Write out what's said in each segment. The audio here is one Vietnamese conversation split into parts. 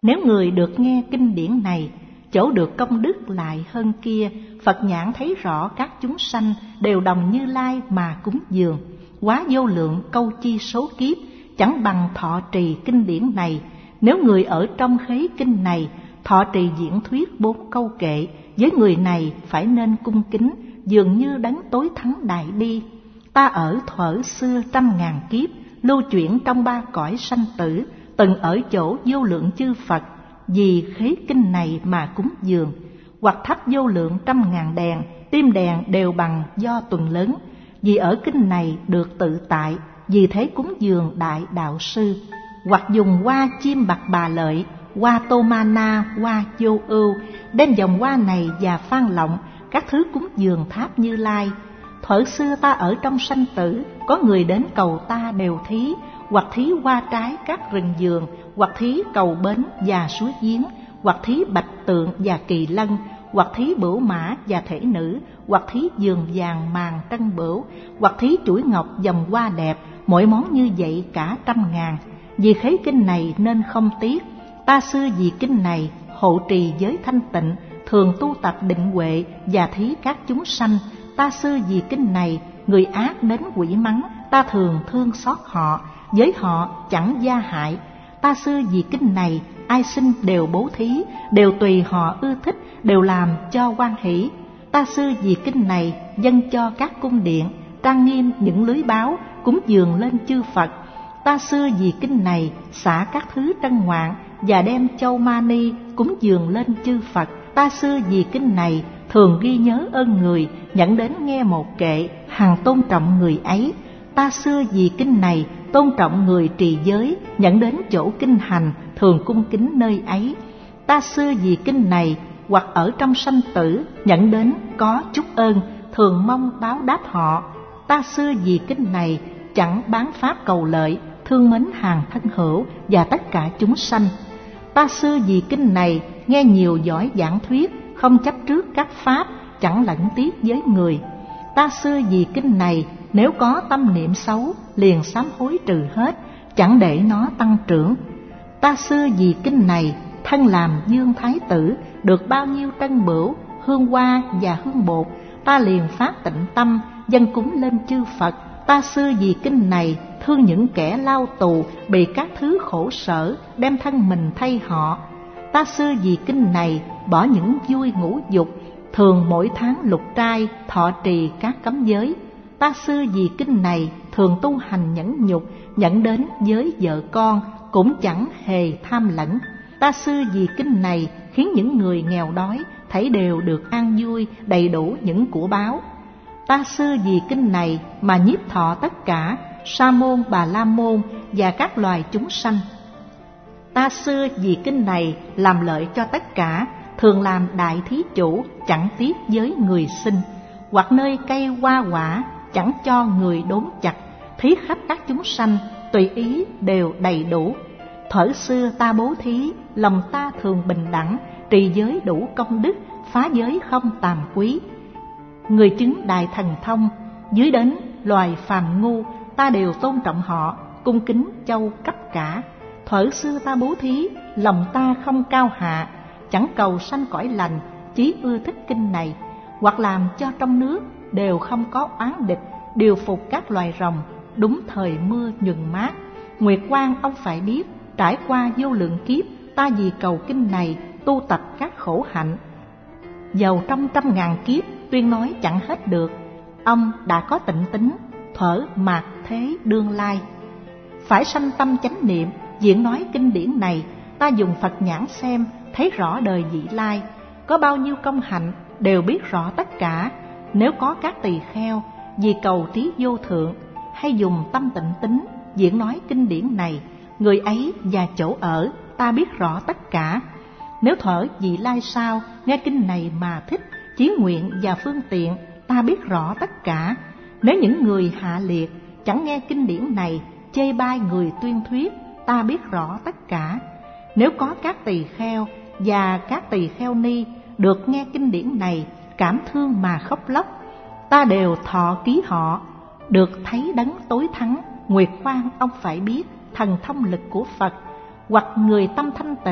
Nếu người được nghe kinh điển này, chỗ được công đức lại hơn kia. Phật nhãn thấy rõ các chúng sanh đều đồng Như Lai mà cúng dường. Quá vô lượng câu chi số kiếp, chẳng bằng thọ trì kinh điển này. Nếu người ở trong khế kinh này, thọ trì diễn thuyết 4 câu kệ, với người này phải nên cung kính, dường như đấng tối thắng đại bi. Ta ở thuở xưa 100.000 kiếp, lưu chuyển trong 3 cõi sanh tử, từng ở chỗ vô lượng chư Phật, vì khế kinh này mà cúng dường. Hoặc thắp vô lượng 100.000 đèn, tim đèn đều bằng do tuần lớn, vì ở kinh này được tự tại, vì thế cúng dường đại đạo sư. Hoặc dùng hoa chim bạc bà lợi, hoa tô ma na, hoa vô ưu, đem dòng hoa này và phan lọng, các thứ cúng dường tháp Như Lai. Thuở xưa ta ở trong sanh tử, có người đến cầu ta đều thí, hoặc thí hoa trái các rừng vườn, hoặc thí cầu bến và suối giếng, hoặc thí bạch tượng và kỳ lân, hoặc thí bửu mã và thể nữ, hoặc thí giường vàng màng trân bửu, hoặc thí chuỗi ngọc dòng hoa đẹp, mỗi món như vậy cả 100.000. Vì khế kinh này nên không tiếc. Ta xưa vì kinh này hộ trì giới thanh tịnh, thường tu tập định huệ và thí các chúng sanh. Ta xưa vì kinh này người ác đến quỷ mắng, ta thường thương xót họ, với họ chẳng gia hại. Ta xưa vì kinh này ai sinh đều bố thí, đều tùy họ ưa thích, đều làm cho hoan hỷ. Ta xưa vì kinh này dâng cho các cung điện, trang nghiêm những lưới báo, cúng dường lên chư Phật. Ta xưa vì kinh này xả các thứ trân ngoạn và đem châu mani cúng dường lên chư Phật. Ta xưa vì kinh này thường ghi nhớ ơn người, dẫn đến nghe một kệ, hằng tôn trọng người ấy. Ta xưa vì kinh này tôn trọng người trì giới, dẫn đến chỗ kinh hành, thường cung kính nơi ấy. Ta xưa vì kinh này hoặc ở trong sanh tử, dẫn đến có chút ơn, thường mong báo đáp họ. Ta xưa vì kinh này chẳng bán pháp cầu lợi, thương mến hàng thân hữu và tất cả chúng sanh. Ta xưa vì kinh này nghe nhiều giỏi giảng thuyết, không chấp trước các pháp, chẳng lẫn tiếc với người. Ta xưa vì kinh này nếu có tâm niệm xấu, liền sám hối trừ hết, chẳng để nó tăng trưởng. Ta xưa vì kinh này thân làm dương thái tử, được bao nhiêu trân bửu, hương hoa và hương bột, ta liền phát tịnh tâm, dâng cúng lên chư Phật. Ta xưa vì kinh này thương những kẻ lao tù, bị các thứ khổ sở, đem thân mình thay họ. Ta xưa vì kinh này bỏ những vui ngũ dục, thường mỗi tháng lục trai, thọ trì các cấm giới. Ta xưa vì kinh này thường tu hành nhẫn nhục, dẫn đến với vợ con, cũng chẳng hề tham lẫn. Ta xưa vì kinh này khiến những người nghèo đói thấy đều được an vui, đầy đủ những của báo. Ta xưa vì kinh này mà nhiếp thọ tất cả sa môn, bà la môn và các loài chúng sanh. Ta xưa vì kinh này làm lợi cho tất cả, thường làm đại thí chủ, chẳng tiếc với người sinh. Hoặc nơi cây hoa quả, chẳng cho người đốn chặt, thí khắp các chúng sanh, tùy ý đều đầy đủ. Thuở xưa ta bố thí, lòng ta thường bình đẳng, trì giới đủ công đức, phá giới không tàm quý. Người chứng đại thần thông, dưới đến loài phàm ngu, ta đều tôn trọng họ, cung kính châu cấp cả. Thuở xưa ta bố thí, lòng ta không cao hạ, chẳng cầu sanh cõi lành, chí ưa thích kinh này. Hoặc làm cho trong nước đều không có oán địch, điều phục các loài rồng, đúng thời mưa nhuần mát. Nguyệt Quang ông phải biết, trải qua vô lượng kiếp, ta vì cầu kinh này tu tập các khổ hạnh, dầu trong 100.000 kiếp tuyên nói chẳng hết được. Ông đã có tịnh tính, thuở mạt thế đương lai, phải sanh tâm chánh niệm, diễn nói kinh điển này. Ta dùng Phật nhãn xem, thấy rõ đời vị lai, có bao nhiêu công hạnh đều biết rõ tất cả. Nếu có các tỳ kheo vì cầu trí vô thượng, hay dùng tâm tịnh tính diễn nói kinh điển này, người ấy và chỗ ở ta biết rõ tất cả. Nếu thuở vị lai sau nghe kinh này mà thích, chí nguyện và phương tiện, ta biết rõ tất cả. Nếu những người hạ liệt chẳng nghe kinh điển này, chê bai người tuyên thuyết, ta biết rõ tất cả. Nếu có các tỳ kheo và các tỳ kheo ni được nghe kinh điển này, cảm thương mà khóc lóc, ta đều thọ ký họ, được thấy đấng tối thắng. Nguyệt Quang ông phải biết thần thông lực của Phật. Hoặc người tâm thanh tịnh,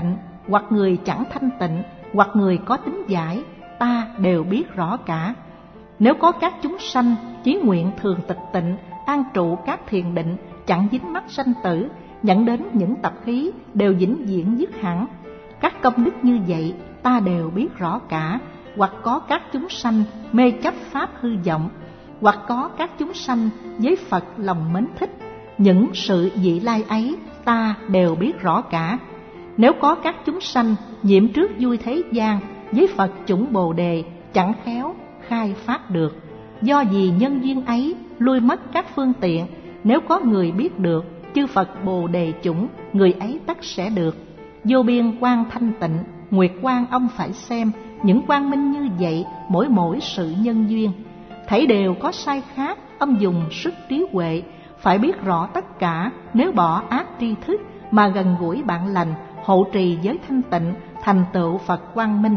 hoặc người chẳng thanh tịnh, hoặc người có tính giải, ta đều biết rõ cả. Nếu có các chúng sanh chí nguyện thường tịch tịnh, an trụ các thiền định, chẳng dính mắc sanh tử, nhận đến những tập khí đều vĩnh viễn dứt hẳn, các công đức như vậy ta đều biết rõ cả. Hoặc có các chúng sanh mê chấp pháp hư vọng, hoặc có các chúng sanh với Phật lòng mến thích, những sự vị lai ấy ta đều biết rõ cả. Nếu có các chúng sanh nhiễm trước vui thế gian với Phật chủng Bồ Đề, chẳng khéo khai phát được, do vì nhân duyên ấy lui mất các phương tiện. Nếu có người biết được chư Phật Bồ Đề chủng, người ấy tất sẽ được vô biên quang thanh tịnh. Nguyệt quang ông phải xem, những quang minh như vậy mỗi sự nhân duyên, thảy đều có sai khác. Ông dùng sức trí huệ phải biết rõ tất cả. Nếu bỏ ác tri thức mà gần gũi bạn lành, hộ trì giới thanh tịnh, thành tựu Phật quang minh.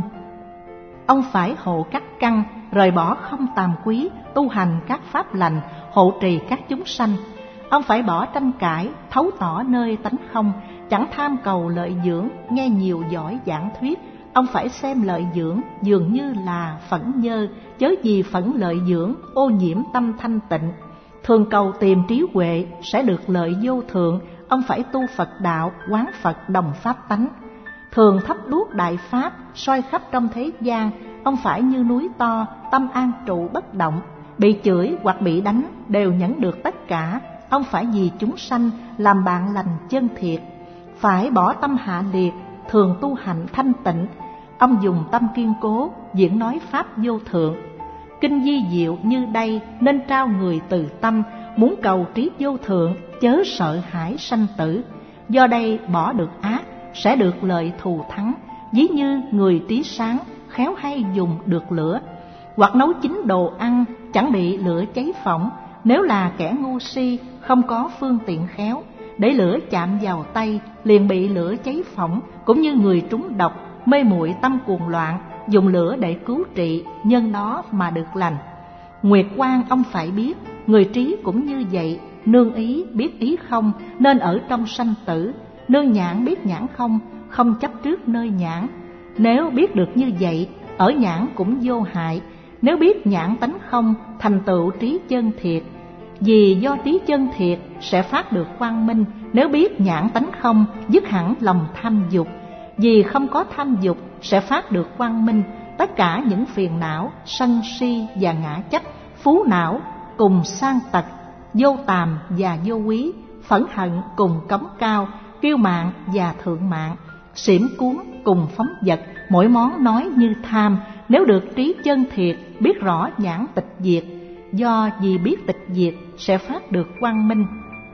Ông phải hộ các căn, rời bỏ không tàm quý, tu hành các pháp lành, hộ trì các chúng sanh. Ông phải bỏ tranh cãi, thấu tỏ nơi tánh không, chẳng tham cầu lợi dưỡng, nghe nhiều giỏi giảng thuyết. Ông phải xem lợi dưỡng dường như là phẫn nhơ, chớ gì phẫn lợi dưỡng ô nhiễm tâm thanh tịnh. Thường cầu tìm trí huệ sẽ được lợi vô thượng. Ông phải tu Phật đạo, quán Phật đồng pháp tánh. Thường thắp đuốc đại pháp, soi khắp trong thế gian. Ông phải như núi to, tâm an trụ bất động. Bị chửi hoặc bị đánh đều nhẫn được tất cả. Ông phải vì chúng sanh làm bạn lành chân thiệt. Phải bỏ tâm hạ liệt, thường tu hạnh thanh tịnh. Ông dùng tâm kiên cố, diễn nói pháp vô thượng. Kinh di diệu như đây nên trao người từ tâm, muốn cầu trí vô thượng, chớ sợ hãi sanh tử. Do đây bỏ được ác, sẽ được lợi thù thắng. Ví như người trí sáng, khéo hay dùng được lửa, hoặc nấu chín đồ ăn, chẳng bị lửa cháy phỏng. Nếu là kẻ ngu si, không có phương tiện khéo, để lửa chạm vào tay, liền bị lửa cháy phỏng. Cũng như người trúng độc, mê muội tâm cuồng loạn, dùng lửa để cứu trị, nhân đó mà được lành. Nguyệt quang ông phải biết, người trí cũng như vậy. Nương ý biết ý không, nên ở trong sanh tử. Nương nhãn biết nhãn không, không chấp trước nơi nhãn. Nếu biết được như vậy, ở nhãn cũng vô hại. Nếu biết nhãn tánh không, thành tựu trí chân thiệt. Vì do trí chân thiệt sẽ phát được quang minh. Nếu biết nhãn tánh không, dứt hẳn lòng tham dục. Vì không có tham dục sẽ phát được quang minh. Tất cả những phiền não, sân si và ngã chấp, phú não cùng sang tật, vô tàm và vô quý, phẫn hận cùng cống cao, kiêu mạn và thượng mạn, xỉm cuốn cùng phóng vật, mỗi món nói như tham. Nếu được trí chân thiệt, biết rõ nhãn tịch diệt. Do vì biết tịch diệt sẽ phát được quang minh.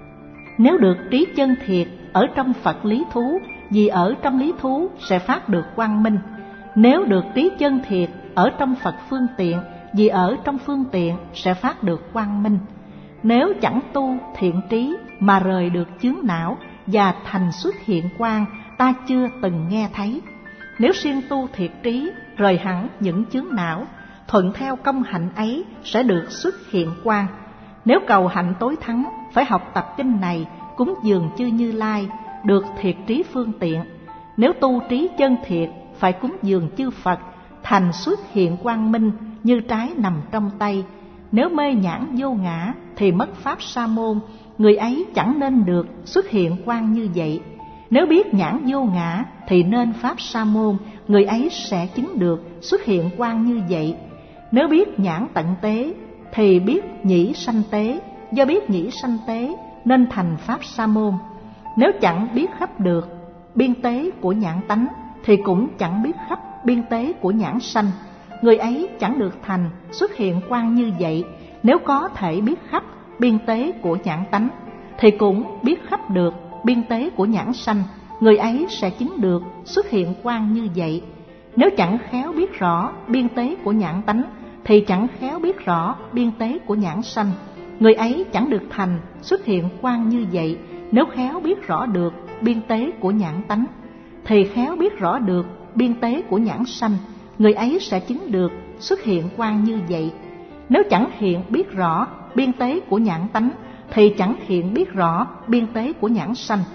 Nếu được trí chân thiệt, ở trong Phật lý thú, vì ở trong lý thú sẽ phát được quang minh. Nếu được trí chân thiệt, ở trong Phật phương tiện, vì ở trong phương tiện sẽ phát được quang minh. Nếu chẳng tu thiện trí mà rời được chướng não và thành xuất hiện quang, ta chưa từng nghe thấy. Nếu siêng tu thiệt trí, rời hẳn những chướng não, thuận theo công hạnh ấy sẽ được xuất hiện quang. Nếu cầu hạnh tối thắng, phải học tập kinh này, cúng dường chư Như Lai, được thiệt trí phương tiện. Nếu tu trí chân thiệt, phải cúng dường chư Phật, thành xuất hiện quang minh như trái nằm trong tay. Nếu mê nhãn vô ngã thì mất pháp sa môn, người ấy chẳng nên được xuất hiện quang như vậy. Nếu biết nhãn vô ngã thì nên pháp sa môn, người ấy sẽ chứng được xuất hiện quang như vậy. Nếu biết nhãn tận tế thì biết nhĩ sanh tế, do biết nhĩ sanh tế nên thành pháp sa môn. Nếu chẳng biết khắp được biên tế của nhãn tánh thì cũng chẳng biết khắp biên tế của nhãn sanh, người ấy chẳng được thành xuất hiện quang như vậy. Nếu có thể biết khắp biên tế của nhãn tánh thì cũng biết khắp được biên tế của nhãn sanh, người ấy sẽ chứng được xuất hiện quang như vậy. Nếu chẳng khéo biết rõ biên tế của nhãn tánh thì chẳng khéo biết rõ biên tế của nhãn sanh, người ấy chẳng được thành xuất hiện quang như vậy. Nếu khéo biết rõ được biên tế của nhãn tánh thì khéo biết rõ được biên tế của nhãn sanh, người ấy sẽ chứng được xuất hiện quang như vậy. Nếu chẳng hiện biết rõ biên tế của nhãn tánh thì chẳng hiện biết rõ biên tế của nhãn sanh,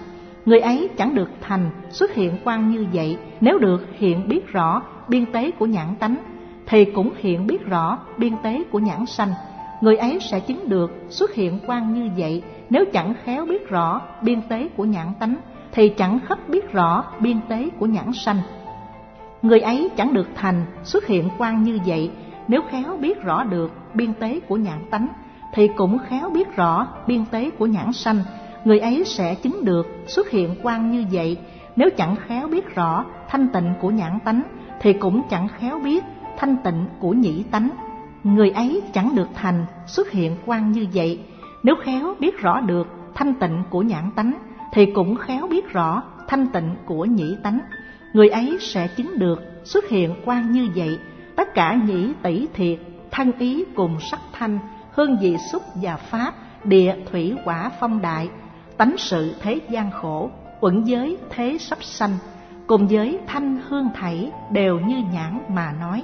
Người ấy chẳng được thành xuất hiện quang như vậy, nếu được hiện biết rõ biên tế của nhãn tánh, thì cũng hiện biết rõ biên tế của nhãn sanh. Người ấy sẽ chứng được xuất hiện quang như vậy, nếu chẳng khéo biết rõ biên tế của nhãn tánh, thì chẳng khắp biết rõ biên tế của nhãn sanh. Người ấy chẳng được thành xuất hiện quang như vậy, nếu khéo biết rõ được biên tế của nhãn tánh, thì cũng khéo biết rõ biên tế của nhãn sanh. Người ấy sẽ chứng được xuất hiện quang như vậy, nếu chẳng khéo biết rõ thanh tịnh của nhãn tánh, thì cũng chẳng khéo biết thanh tịnh của nhĩ tánh. Người ấy chẳng được thành xuất hiện quang như vậy, nếu khéo biết rõ được thanh tịnh của nhãn tánh, thì cũng khéo biết rõ thanh tịnh của nhĩ tánh. Người ấy sẽ chứng được xuất hiện quang như vậy, tất cả nhĩ tỷ thiệt, thân ý cùng sắc thanh, hương vị xúc và pháp, địa thủy hỏa phong đại, tánh sự thế gian khổ, uẩn giới thế sắp sanh, cùng với thanh hương thảy đều như nhãn mà nói.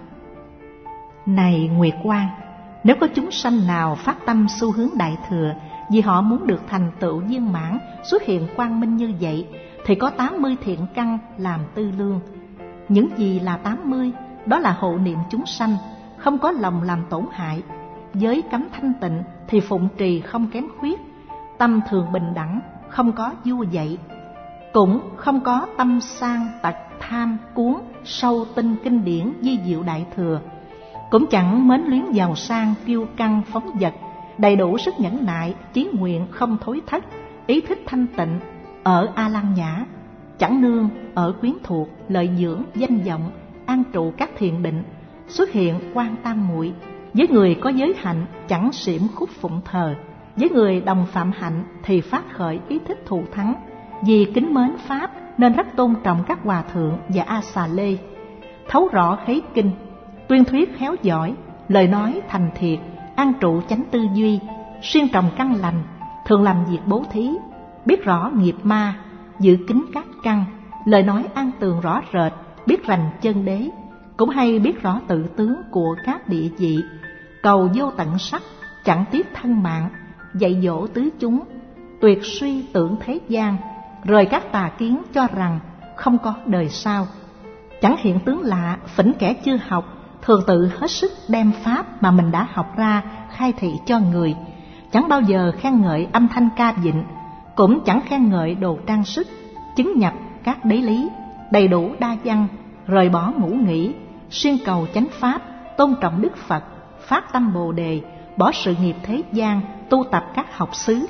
Này Nguyệt Quang, nếu có chúng sanh nào phát tâm xu hướng đại thừa, vì họ muốn được thành tựu viên mãn, xuất hiện quang minh như vậy, thì có 80 thiện căn làm tư lương. Những gì là 80? Đó là hộ niệm chúng sanh, không có lòng làm tổn hại, giới cấm thanh tịnh thì phụng trì không kém khuyết, tâm thường bình đẳng, không có vua dạy, cũng không có tâm sang tật tham cuốn sâu tinh kinh điển di diệu đại thừa, cũng chẳng mến luyến giàu sang kiêu căng phóng dật, đầy đủ sức nhẫn nại, chí nguyện không thối thất, ý thích thanh tịnh ở A Lăng Nhã, chẳng nương ở quyến thuộc, lợi dưỡng danh vọng, an trụ các thiền định, xuất hiện quan tam muội. Với người có giới hạnh chẳng xiểm khúc phụng thờ, với người đồng phạm hạnh thì phát khởi ý thích thù thắng. Vì kính mến pháp nên rất tôn trọng các hòa thượng và A Xà Lê, thấu rõ khế kinh, tuyên thuyết khéo giỏi, lời nói thành thiệt, an trụ chánh tư duy, siêng trồng căn lành, thường làm việc bố thí, biết rõ nghiệp ma, giữ kín các căn, lời nói an tường rõ rệt, biết rành chân đế, cũng hay biết rõ tự tướng của các địa vị, cầu vô tận sắc, chẳng tiếc thân mạng, dạy dỗ tứ chúng, tuyệt suy tưởng thế gian, rời các tà kiến cho rằng không có đời sau. Chẳng hiện tướng lạ, phỉnh kẻ chưa học, thường tự hết sức đem pháp mà mình đã học ra khai thị cho người, chẳng bao giờ khen ngợi âm thanh ca vịnh, cũng chẳng khen ngợi đồ trang sức, chứng nhập các đế lý, đầy đủ đa văn, rời bỏ ngũ nghỉ, siêng cầu chánh pháp, tôn trọng Đức Phật, phát tâm Bồ Đề, bỏ sự nghiệp thế gian, tu tập các học xứ.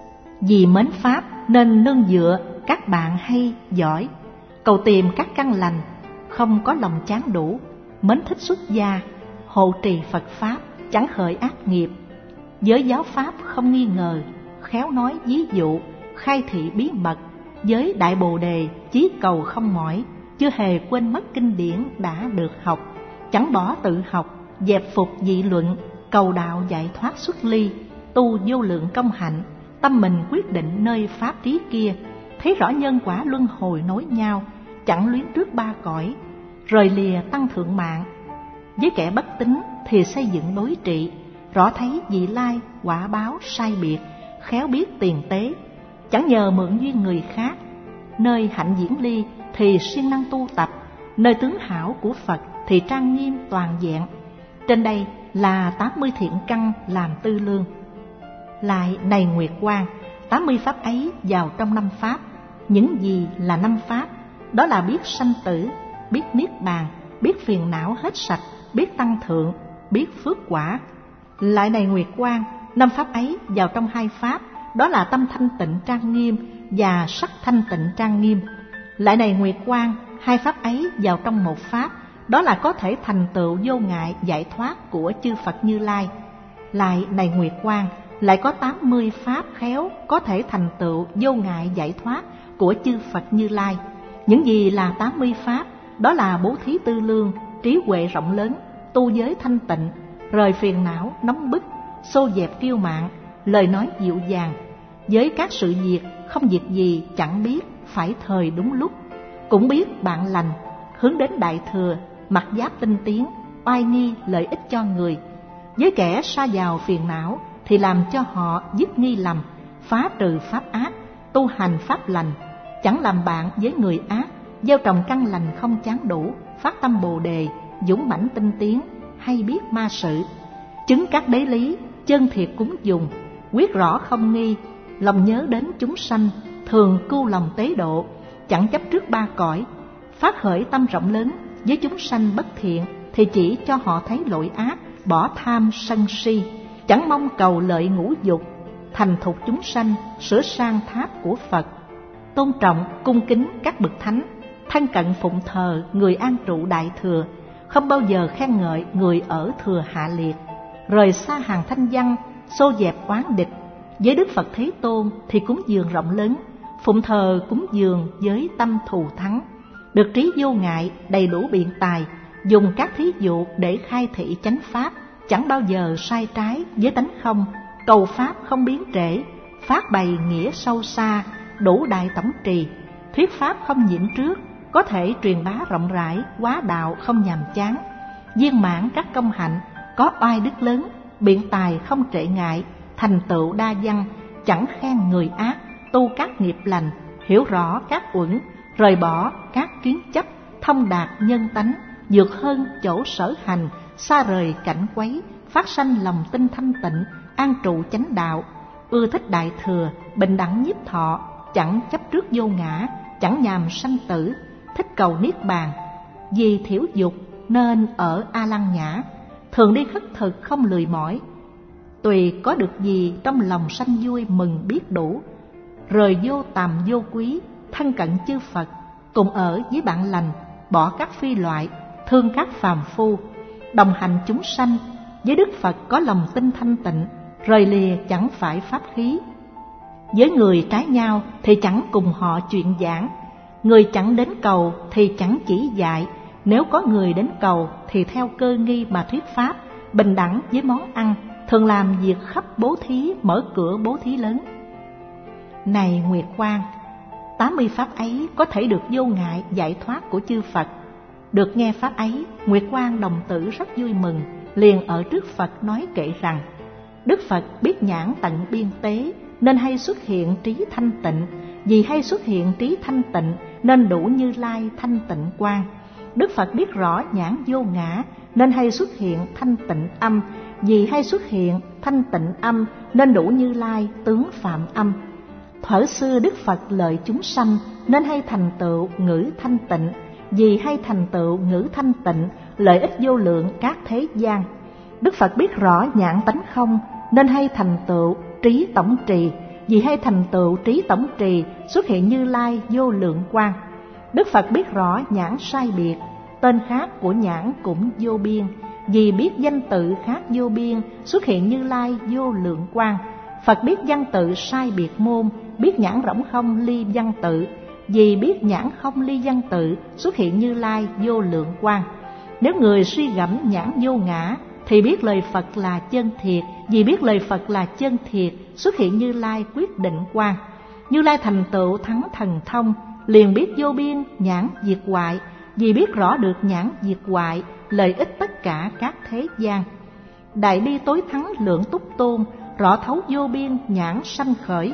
Vì mến pháp nên nương dựa các bạn hay giỏi, cầu tìm các căn lành, không có lòng chán đủ, mến thích xuất gia, hộ trì Phật pháp, chẳng khởi ác nghiệp, giới giáo pháp không nghi ngờ, khéo nói ví dụ, khai thị bí mật, giới đại Bồ Đề chí cầu không mỏi, chưa hề quên mất kinh điển đã được học, chẳng bỏ tự học, dẹp phục dị luận, cầu đạo giải thoát xuất ly, tu vô lượng công hạnh, tâm mình quyết định nơi pháp trí kia, thấy rõ nhân quả luân hồi nối nhau, chẳng luyến trước ba cõi, rời lìa tăng thượng mạng. Với kẻ bất tín thì xây dựng đối trị, rõ thấy vị lai quả báo sai biệt, khéo biết tiền tế, chẳng nhờ mượn duyên người khác. Nơi hạnh diễn ly thì siêng năng tu tập, nơi tướng hảo của Phật thì trang nghiêm toàn vẹn. Trên đây là 80 thiện căn làm tư lương. Lại này Nguyệt Quang, 80 pháp ấy vào trong 5 pháp. Những gì là 5 pháp? Đó là biết sanh tử, biết niết bàn, biết phiền não hết sạch, biết tăng thượng, biết phước quả. Lại này Nguyệt Quang, 5 pháp ấy vào trong 2 pháp, đó là tâm thanh tịnh trang nghiêm và sắc thanh tịnh trang nghiêm. Lại này Nguyệt Quang, 2 pháp ấy vào trong 1 pháp, đó là có thể thành tựu vô ngại giải thoát của chư Phật Như Lai. Lại này Nguyệt Quang, lại có 80 pháp khéo có thể thành tựu vô ngại giải thoát của chư Phật Như Lai. Những gì là 80 pháp? Đó là bố thí tư lương, trí huệ rộng lớn, tu giới thanh tịnh, rời phiền não nóng bức, xô dẹp kiêu mạn, lời nói dịu dàng, với các sự việc không việc gì chẳng biết, phải thời đúng lúc, cũng biết bạn lành, hướng đến đại thừa, mặc giáp tinh tiến, oai nghi lợi ích cho người. Với kẻ sa vào phiền não thì làm cho họ dứt nghi lầm, phá trừ pháp ác, tu hành pháp lành, chẳng làm bạn với người ác, gieo trồng căn lành không chán đủ, phát tâm Bồ đề, dũng mãnh tinh tiến, hay biết ma sự. Chứng các đế lý, chân thiệt cúng dùng, quyết rõ không nghi, lòng nhớ đến chúng sanh, thường cưu lòng tế độ, chẳng chấp trước ba cõi, phát khởi tâm rộng lớn với chúng sanh bất thiện thì chỉ cho họ thấy lỗi ác, bỏ tham sân si, chẳng mong cầu lợi ngũ dục, thành thục chúng sanh, sửa sang tháp của Phật, tôn trọng cung kính các bậc thánh, thân cận phụng thờ người an trụ đại thừa, không bao giờ khen ngợi người ở thừa hạ liệt, rời xa hàng thanh văn, xô dẹp oán địch. Với Đức Phật Thế Tôn thì cúng dường rộng lớn, phụng thờ cúng dường với tâm thù thắng, được trí vô ngại, đầy đủ biện tài, dùng các thí dụ để khai thị chánh pháp, chẳng bao giờ sai trái với tánh không, cầu pháp không biến trễ, phát bày nghĩa sâu xa, đủ đại tổng trì, thuyết pháp không nhiễm trước, có thể truyền bá rộng rãi, quá đạo không nhàm chán, viên mãn các công hạnh, có oai đức lớn, biện tài không trệ ngại, thành tựu đa văn, chẳng khen người ác, tu các nghiệp lành, hiểu rõ các uẩn, rời bỏ các kiến chấp, thông đạt nhân tánh, vượt hơn chỗ sở hành, xa rời cảnh quấy, phát sanh lòng tinh thanh tịnh, an trụ chánh đạo, ưa thích đại thừa, bình đẳng nhiếp thọ, chẳng chấp trước vô ngã, chẳng nhàm sanh tử, thích cầu niết bàn, vì thiểu dục nên ở A Lăng Nhã, thường đi khất thực không lười mỏi, tùy có được gì trong lòng sanh vui mừng biết đủ, rời vô tàm vô quý, thân cận chư Phật, cùng ở với bạn lành, bỏ các phi loại, thương các phàm phu, đồng hành chúng sanh. Với Đức Phật có lòng tin thanh tịnh, rời lìa chẳng phải pháp khí. Với người trái nhau thì chẳng cùng họ chuyện giảng, người chẳng đến cầu thì chẳng chỉ dạy, nếu có người đến cầu thì theo cơ nghi mà thuyết pháp, bình đẳng với món ăn, thường làm việc khắp bố thí, mở cửa bố thí lớn. Này Nguyệt Quang, 80 pháp ấy có thể được vô ngại giải thoát của chư Phật. Được nghe pháp ấy, Nguyệt Quang đồng tử rất vui mừng, liền ở trước Phật nói kệ rằng: Đức Phật biết nhãn tận biên tế, nên hay xuất hiện trí thanh tịnh, vì hay xuất hiện trí thanh tịnh nên đủ Như Lai thanh tịnh quang. Đức Phật biết rõ nhãn vô ngã, nên hay xuất hiện thanh tịnh âm, vì hay xuất hiện thanh tịnh âm nên đủ Như Lai tướng phạm âm. Thuở xưa Đức Phật lợi chúng sanh, nên hay thành tựu ngữ thanh tịnh, vì hay thành tựu ngữ thanh tịnh lợi ích vô lượng các thế gian. Đức Phật biết rõ nhãn tánh không, nên hay thành tựu trí tổng trì, vì hay thành tựu trí tổng trì xuất hiện Như Lai vô lượng quang. Đức Phật biết rõ nhãn sai biệt, tên khác của nhãn cũng vô biên, vì biết danh tự khác vô biên xuất hiện Như Lai vô lượng quang. Phật biết văn tự sai biệt môn, biết nhãn rỗng không ly văn tự, vì biết nhãn không ly văn tự xuất hiện Như Lai vô lượng quang. Nếu người suy gẫm nhãn vô ngã thì biết lời Phật là chân thiệt, vì biết lời Phật là chân thiệt xuất hiện Như Lai quyết định quang. Như Lai thành tựu thắng thần thông, liền biết vô biên nhãn diệt hoại, vì biết rõ được nhãn diệt hoại lợi ích tất cả các thế gian. Đại bi tối thắng lượng túc tôn, rõ thấu vô biên nhãn sanh khởi.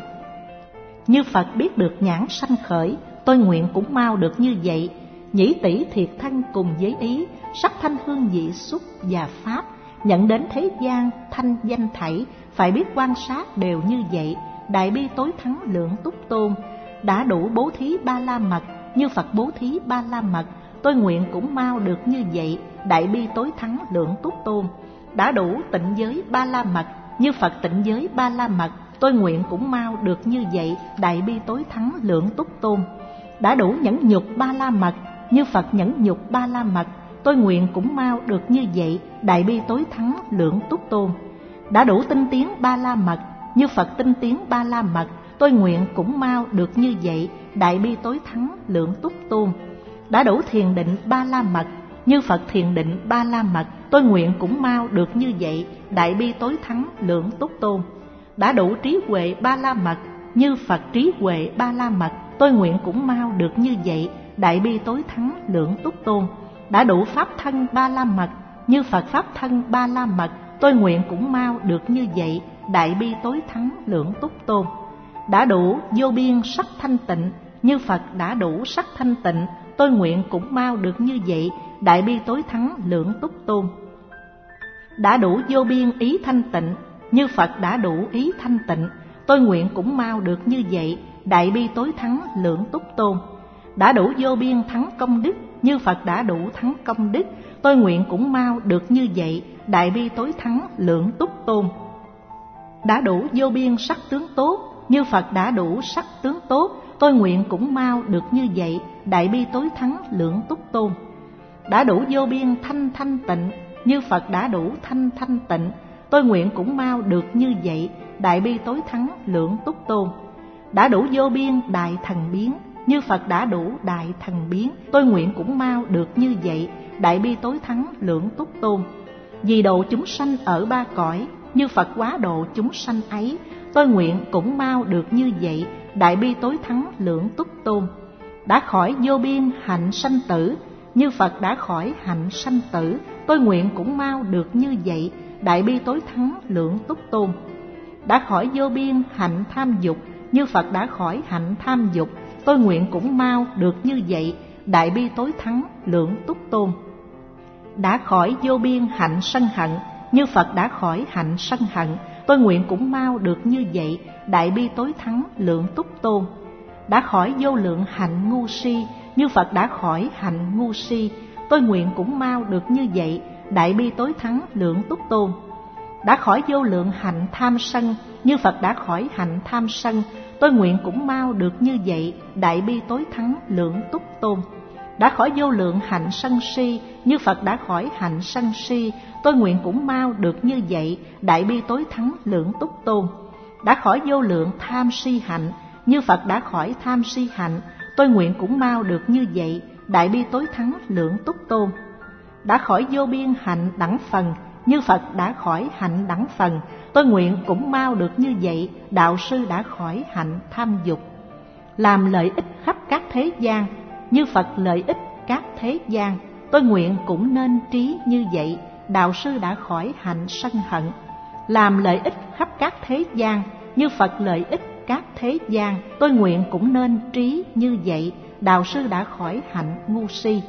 Như Phật biết được nhãn sanh khởi, tôi nguyện cũng mau được như vậy. Nhĩ tỷ thiệt thân cùng với ý, sắc thanh hương vị xúc và pháp, nhận đến thế gian thanh danh thảy, phải biết quan sát đều như vậy. Đại bi tối thắng lượng túc tôn, đã đủ bố thí ba la mật, như Phật bố thí ba la mật, tôi nguyện cũng mau được như vậy. Đại bi tối thắng lượng túc tôn, đã đủ tịnh giới ba la mật, như Phật tịnh giới ba la mật, tôi nguyện cũng mau được như vậy. Đại bi tối thắng lượng túc tôn, đã đủ nhẫn nhục ba la mật, như Phật nhẫn nhục ba la mật, tôi nguyện cũng mau được như vậy. Đại bi tối thắng lượng túc tôn, đã đủ tinh tiến ba la mật, như Phật tinh tiến ba la mật, tôi nguyện cũng mau được như vậy. Đại bi tối thắng lượng túc tôn, đã đủ thiền định ba la mật, như Phật thiền định ba la mật, tôi nguyện cũng mau được như vậy. Đại bi tối thắng lượng túc tôn, đã đủ trí huệ ba la mật, như Phật trí huệ ba la mật, tôi nguyện cũng mau được như vậy. Đại bi tối thắng lượng túc tôn, đã đủ pháp thân ba la mật, như Phật pháp thân ba la mật, tôi nguyện cũng mau được như vậy. Đại bi tối thắng lượng túc tôn, đã đủ vô biên sắc thanh tịnh, như Phật đã đủ sắc thanh tịnh, tôi nguyện cũng mau được như vậy, Đại bi tối thắng Lưỡng Túc Tôn. Đã đủ vô biên ý thanh tịnh, như Phật đã đủ ý thanh tịnh, tôi nguyện cũng mau được như vậy, Đại bi tối thắng Lưỡng Túc Tôn. Đã đủ vô biên thắng công đức, như Phật đã đủ thắng công đức, tôi nguyện cũng mau được như vậy, Đại bi tối thắng Lưỡng Túc Tôn. Đã đủ vô biên sắc tướng tốt, như Phật đã đủ sắc tướng tốt, tôi nguyện cũng mau được như vậy, Đại bi tối thắng Lưỡng Túc Tôn. Đã đủ vô biên thanh thanh tịnh, như Phật đã đủ thanh thanh tịnh, tôi nguyện cũng mau được như vậy, Đại bi tối thắng Lưỡng Túc Tôn. Đã đủ vô biên đại thần biến, như Phật đã đủ đại thần biến, tôi nguyện cũng mau được như vậy, Đại bi tối thắng Lưỡng Túc Tôn. Vì độ chúng sanh ở ba cõi, như Phật quá độ chúng sanh ấy, tôi nguyện cũng mau được như vậy, Đại bi tối thắng Lưỡng Túc Tôn. Đã khỏi vô biên hạnh sanh tử, như Phật đã khỏi hạnh sanh tử, tôi nguyện cũng mau được như vậy, Đại bi tối thắng Lưỡng Túc Tôn. Đã khỏi vô biên hạnh tham dục, như Phật đã khỏi hạnh tham dục, tôi nguyện cũng mau được như vậy, Đại bi tối thắng Lưỡng Túc Tôn. Đã khỏi vô biên hạnh sân hận, như Phật đã khỏi hạnh sân hận, tôi nguyện cũng mau được như vậy, Đại bi tối thắng Lưỡng Túc Tôn. Đã khỏi vô lượng hạnh ngu si, như Phật đã khỏi hạnh ngu si, tôi nguyện cũng mau được như vậy, Đại bi tối thắng Lưỡng Túc Tôn. Đã khỏi vô lượng hạnh tham sân, như Phật đã khỏi hạnh tham sân, tôi nguyện cũng mau được như vậy, Đại bi tối thắng Lưỡng Túc Tôn. Đã khỏi vô lượng hạnh sân si, như Phật đã khỏi hạnh sân si, tôi nguyện cũng mau được như vậy, Đại bi tối thắng Lưỡng Túc Tôn. Đã khỏi vô lượng tham si hạnh, như Phật đã khỏi tham si hạnh, tôi nguyện cũng mau được như vậy, Đại bi tối thắng Lưỡng Túc Tôn. Đã khỏi vô biên hạnh đẳng phần, như Phật đã khỏi hạnh đẳng phần, tôi nguyện cũng mau được như vậy, Đạo sư đã khỏi hạnh tham dục. Làm lợi ích khắp các thế gian, như Phật lợi ích các thế gian, tôi nguyện cũng nên trí như vậy, Đạo sư đã khỏi hạnh sân hận. Làm lợi ích khắp các thế gian, như Phật lợi ích các thế gian, tôi nguyện cũng nên trí như vậy, Đạo sư đã khỏi hạnh ngu si.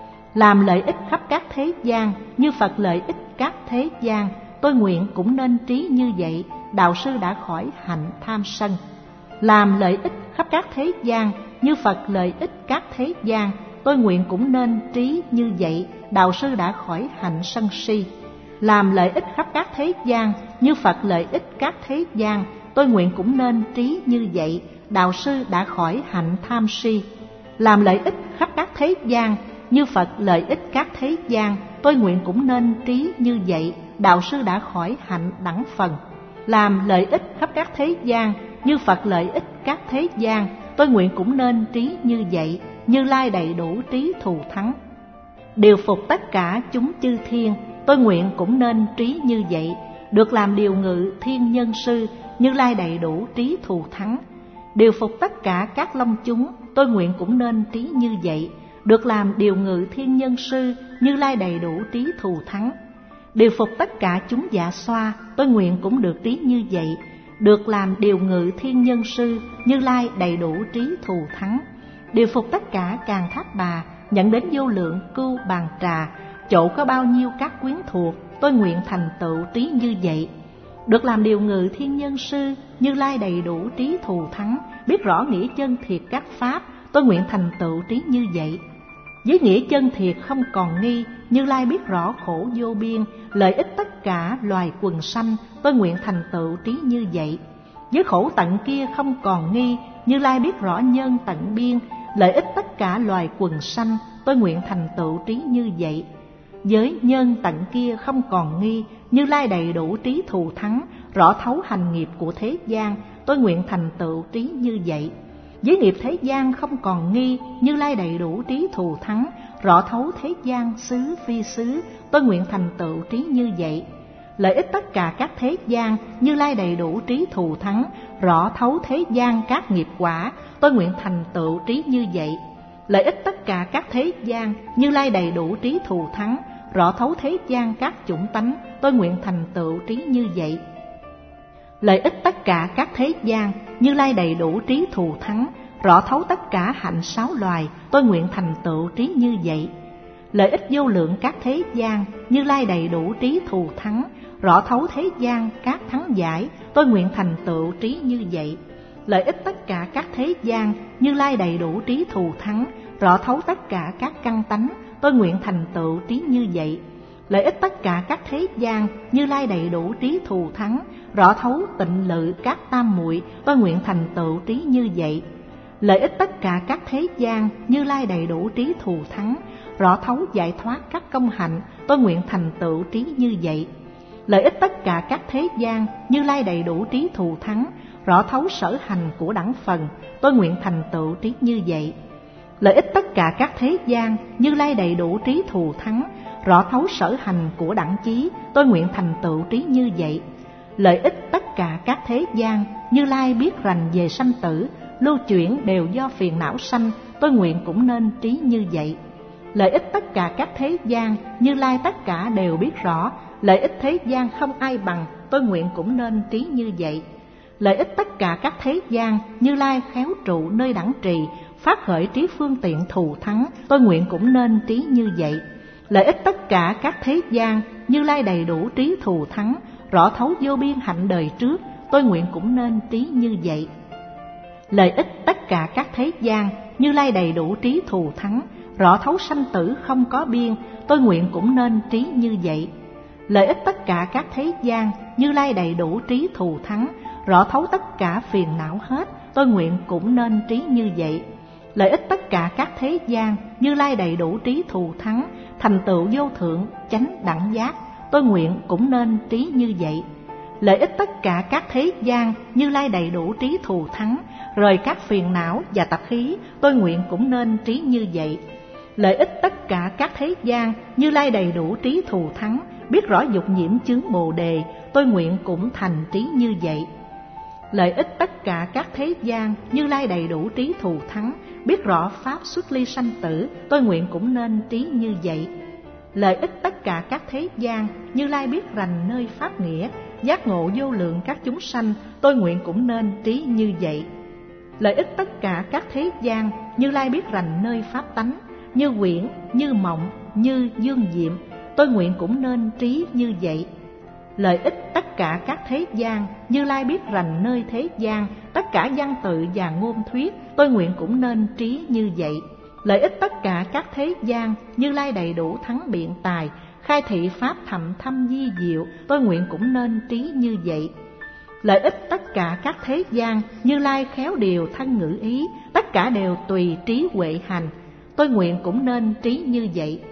Làm lợi ích khắp các thế gian, như Phật lợi ích các thế gian, tôi nguyện cũng nên trí như vậy, Đạo sư đã khỏi hạnh tham sân. Làm lợi ích khắp các thế gian, như Phật lợi ích các thế gian, tôi nguyện cũng nên trí như vậy, Đạo sư đã khỏi hạnh sân si. Làm lợi ích khắp các thế gian, như Phật lợi ích các thế gian, tôi nguyện cũng nên trí như vậy, Đạo sư đã khỏi hạnh tham si. Làm lợi ích khắp các thế gian, như Phật lợi ích các thế gian, tôi nguyện cũng nên trí như vậy, Đạo sư đã khỏi hạnh đẳng phần. Làm lợi ích khắp các thế gian, như Phật lợi ích các thế gian, tôi nguyện cũng nên trí như vậy, Như Lai đầy đủ trí thù thắng. Điều phục tất cả chúng chư thiên, tôi nguyện cũng nên trí như vậy, được làm điều ngự thiên nhân sư, Như Lai đầy đủ trí thù thắng. Điều phục tất cả các long chúng, tôi nguyện cũng nên trí như vậy, được làm điều ngự thiên nhân sư, Như Lai đầy đủ trí thù thắng. Điều phục tất cả chúng dạ xoa, tôi nguyện cũng được trí như vậy, được làm điều ngự thiên nhân sư, Như Lai đầy đủ trí thù thắng. Điều phục tất cả càn thác bà, nhận đến vô lượng cưu bàn trà, chỗ có bao nhiêu các quyến thuộc, tôi nguyện thành tựu trí như vậy, được làm điều ngự thiên nhân sư, Như Lai đầy đủ trí thù thắng. Biết rõ nghĩa chân thiệt các pháp, tôi nguyện thành tựu trí như vậy. Với nghĩa chân thiệt không còn nghi, Như Lai biết rõ khổ vô biên, lợi ích tất cả loài quần sanh, tôi nguyện thành tựu trí như vậy. Với khổ tận kia không còn nghi, Như Lai biết rõ nhân tận biên, lợi ích tất cả loài quần sanh, tôi nguyện thành tựu trí như vậy. Với nhân tận kia không còn nghi, Như Lai đầy đủ trí thù thắng, rõ thấu hành nghiệp của thế gian, tôi nguyện thành tựu trí như vậy. Với nghiệp thế gian không còn nghi, Như Lai đầy đủ trí thù thắng, rõ thấu thế gian xứ phi xứ, tôi nguyện thành tựu trí như vậy. Lợi ích tất cả các thế gian, Như Lai đầy đủ trí thù thắng, rõ thấu thế gian các nghiệp quả, tôi nguyện thành tựu trí như vậy. Lợi ích tất cả các thế gian, Như Lai đầy đủ trí thù thắng, rõ thấu thế gian các chủng tánh, tôi nguyện thành tựu trí như vậy. Lợi ích tất cả các thế gian, Như Lai đầy đủ trí thù thắng, rõ thấu tất cả hạnh sáu loài, tôi nguyện thành tựu trí như vậy. Lợi ích vô lượng các thế gian, Như Lai đầy đủ trí thù thắng, rõ thấu thế gian các thắng giải, tôi nguyện thành tựu trí như vậy. Lợi ích tất cả các thế gian, Như Lai đầy đủ trí thù thắng, rõ thấu tất cả các căn tánh, tôi nguyện thành tựu trí như vậy. Lợi ích tất cả các thế gian, Như Lai đầy đủ trí thù thắng, rõ thấu tịnh lự các tam muội, tôi nguyện thành tựu trí như vậy. Lợi ích tất cả các thế gian, Như Lai đầy đủ trí thù thắng, rõ thấu giải thoát các công hạnh, tôi nguyện thành tựu trí như vậy. Lợi ích tất cả các thế gian, Như Lai đầy đủ trí thù thắng, rõ thấu sở hành của đẳng phần, tôi nguyện thành tựu trí như vậy. Lợi ích tất cả các thế gian, Như Lai đầy đủ trí thù thắng, rõ thấu sở hành của đẳng chí, tôi nguyện thành tựu trí như vậy. Lợi ích tất cả các thế gian, Như Lai biết rành về sanh tử, lưu chuyển đều do phiền não sanh, tôi nguyện cũng nên trí như vậy. Lợi ích tất cả các thế gian, Như Lai tất cả đều biết rõ, lợi ích thế gian không ai bằng, tôi nguyện cũng nên trí như vậy. Lợi ích tất cả các thế gian, Như Lai khéo trụ nơi đẳng trì, phát khởi trí phương tiện thù thắng, tôi nguyện cũng nên trí như vậy. Lợi ích tất cả các thế gian, Như Lai đầy đủ trí thù thắng, rõ thấu vô biên hạnh đời trước, tôi nguyện cũng nên trí như vậy. Lợi ích tất cả các thế gian, Như Lai đầy đủ trí thù thắng, rõ thấu sanh tử không có biên, tôi nguyện cũng nên trí như vậy. Lợi ích tất cả các thế gian, Như Lai đầy đủ trí thù thắng, rõ thấu tất cả phiền não hết, tôi nguyện cũng nên trí như vậy. Lợi ích tất cả các thế gian, Như Lai đầy đủ trí thù thắng, thành tựu vô thượng chánh đẳng giác, tôi nguyện cũng nên trí như vậy. Lợi ích tất cả các thế gian, Như Lai đầy đủ trí thù thắng, rời các phiền não và tập khí, tôi nguyện cũng nên trí như vậy. Lợi ích tất cả các thế gian, Như Lai đầy đủ trí thù thắng, biết rõ dục nhiễm chướng bồ đề, tôi nguyện cũng thành trí như vậy. Lợi ích tất cả các thế gian, Như Lai đầy đủ trí thù thắng, biết rõ pháp xuất ly sanh tử, tôi nguyện cũng nên trí như vậy. Lợi ích tất cả các thế gian, Như Lai biết rành nơi pháp nghĩa, giác ngộ vô lượng các chúng sanh, tôi nguyện cũng nên trí như vậy. Lợi ích tất cả các thế gian, Như Lai biết rành nơi pháp tánh, như quyển, như mộng, như dương diệm, tôi nguyện cũng nên trí như vậy. Lợi ích tất cả các thế gian, Như Lai biết rành nơi thế gian, tất cả văn tự và ngôn thuyết, tôi nguyện cũng nên trí như vậy. Lợi ích tất cả các thế gian, Như Lai đầy đủ thắng biện tài, khai thị pháp thầm thâm di diệu, tôi nguyện cũng nên trí như vậy. Lợi ích tất cả các thế gian, Như Lai khéo điều thân ngữ ý, tất cả đều tùy trí huệ hành, tôi nguyện cũng nên trí như vậy.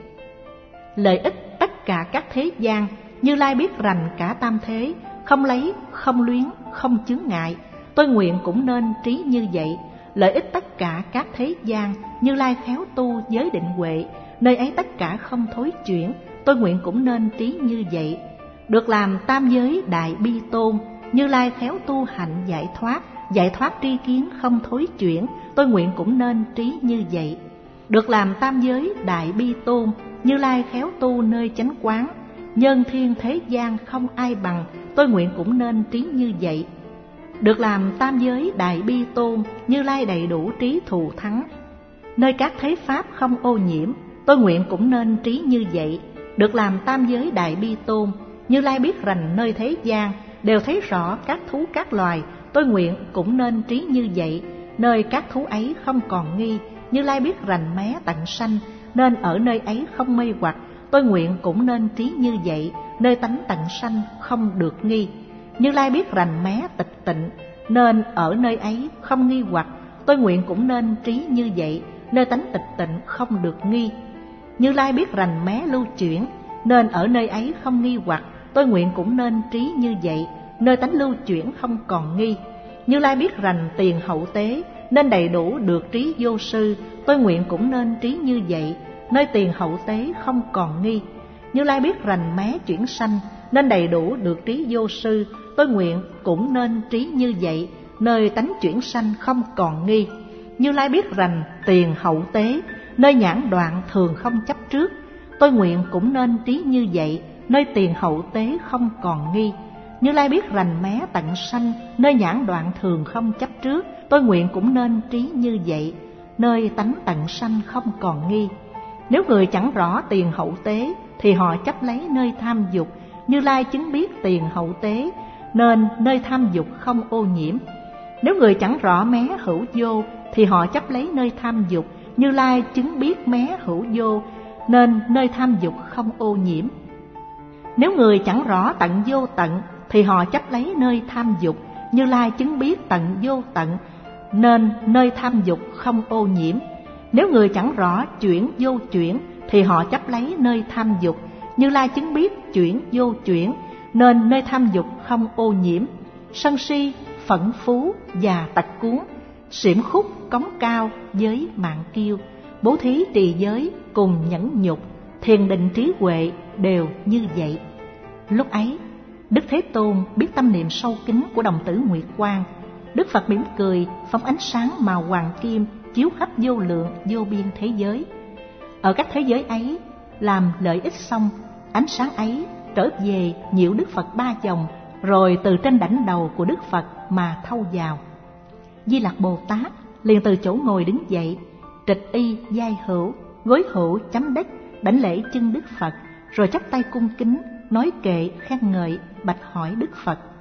Lợi ích tất cả các thế gian, Như Lai biết rành cả tam thế, không lấy, không luyến, không chướng ngại, tôi nguyện cũng nên trí như vậy. Lợi ích tất cả các thế gian, Như Lai khéo tu giới định huệ, nơi ấy tất cả không thối chuyển, tôi nguyện cũng nên trí như vậy. Được làm tam giới đại bi tôn, Như Lai khéo tu hạnh giải thoát tri kiến không thối chuyển, tôi nguyện cũng nên trí như vậy. Được làm tam giới đại bi tôn, Như Lai khéo tu nơi chánh quán, nhân thiên thế gian không ai bằng, tôi nguyện cũng nên trí như vậy. Được làm tam giới đại bi tôn, Như Lai đầy đủ trí thù thắng, nơi các thế pháp không ô nhiễm, tôi nguyện cũng nên trí như vậy. Được làm tam giới đại bi tôn, Như Lai biết rành nơi thế gian, đều thấy rõ các thú các loài, tôi nguyện cũng nên trí như vậy. Nơi các thú ấy không còn nghi, Như Lai biết rành mé tận sanh, nên ở nơi ấy không mê hoặc, tôi nguyện cũng nên trí như vậy. Nơi tánh tận sanh không được nghi, Như Lai biết rành mé tịch tịnh, nên ở nơi ấy không nghi hoặc, tôi nguyện cũng nên trí như vậy. Nơi tánh tịch tịnh không được nghi, Như Lai biết rành mé lưu chuyển, nên ở nơi ấy không nghi hoặc, tôi nguyện cũng nên trí như vậy. Nơi tánh lưu chuyển không còn nghi, Như Lai biết rành tiền hậu tế, nên đầy đủ được trí vô sư, tôi nguyện cũng nên trí như vậy. Nơi tiền hậu tế không còn nghi, Như Lai biết rành mé chuyển sanh, nên đầy đủ được trí vô sư, tôi nguyện cũng nên trí như vậy. Nơi tánh chuyển sanh không còn nghi, Như Lai biết rành tiền hậu tế, nơi nhãn đoạn thường không chấp trước, tôi nguyện cũng nên trí như vậy. Nơi tiền hậu tế không còn nghi, Như Lai biết rành mé tận sanh, nơi nhãn đoạn thường không chấp trước. Tôi nguyện cũng nên trí như vậy, nơi tánh tận sanh không còn nghi. Nếu người chẳng rõ tiền hậu tế thì họ chấp lấy nơi tham dục. Như Lai chứng biết tiền hậu tế, nên nơi tham dục không ô nhiễm. Nếu người chẳng rõ mé hữu vô thì họ chấp lấy nơi tham dục. Như Lai chứng biết mé hữu vô, nên nơi tham dục không ô nhiễm. Nếu người chẳng rõ tận vô tận thì họ chấp lấy nơi tham dục. Như Lai chứng biết tận vô tận, nên nơi tham dục không ô nhiễm. Nếu người chẳng rõ chuyển vô chuyển thì họ chấp lấy nơi tham dục. Như Lai chứng biết chuyển vô chuyển, nên nơi tham dục không ô nhiễm. Sân si, phẫn phú và tật cuốn, xiểm khúc, cống cao với mạng kiêu, bố thí trì giới cùng nhẫn nhục, thiền định trí huệ đều như vậy. Lúc ấy, Đức Thế Tôn biết tâm niệm sâu kín của đồng tử Nguyệt Quang. Đức Phật mỉm cười, phóng ánh sáng màu hoàng kim chiếu khắp vô lượng vô biên thế giới. Ở các thế giới ấy, làm lợi ích xong, ánh sáng ấy trở về nhiễu Đức Phật 3 vòng, rồi từ trên đảnh đầu của Đức Phật mà thâu vào. Di Lặc Bồ Tát liền từ chỗ ngồi đứng dậy, trịch y vai hữu, gối hữu chấm đất, đảnh lễ chân Đức Phật, rồi chắp tay cung kính, nói kệ khen ngợi, bạch hỏi Đức Phật: